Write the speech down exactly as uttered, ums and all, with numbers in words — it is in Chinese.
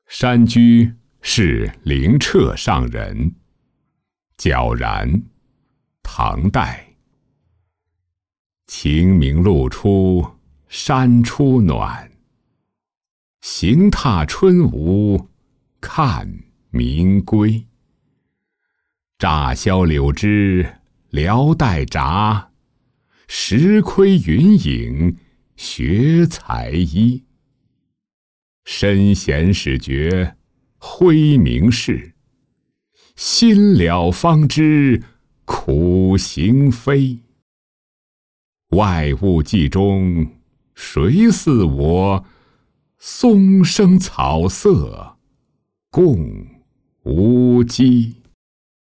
山居是灵澈上人。皎然，唐代。晴明露出山初暖，行踏春无看明归。乍销柳枝聊带札，石窥云影学才艺。身闲始觉挥明事，心了方知苦行非。外物际中谁似我？松声草色共无机。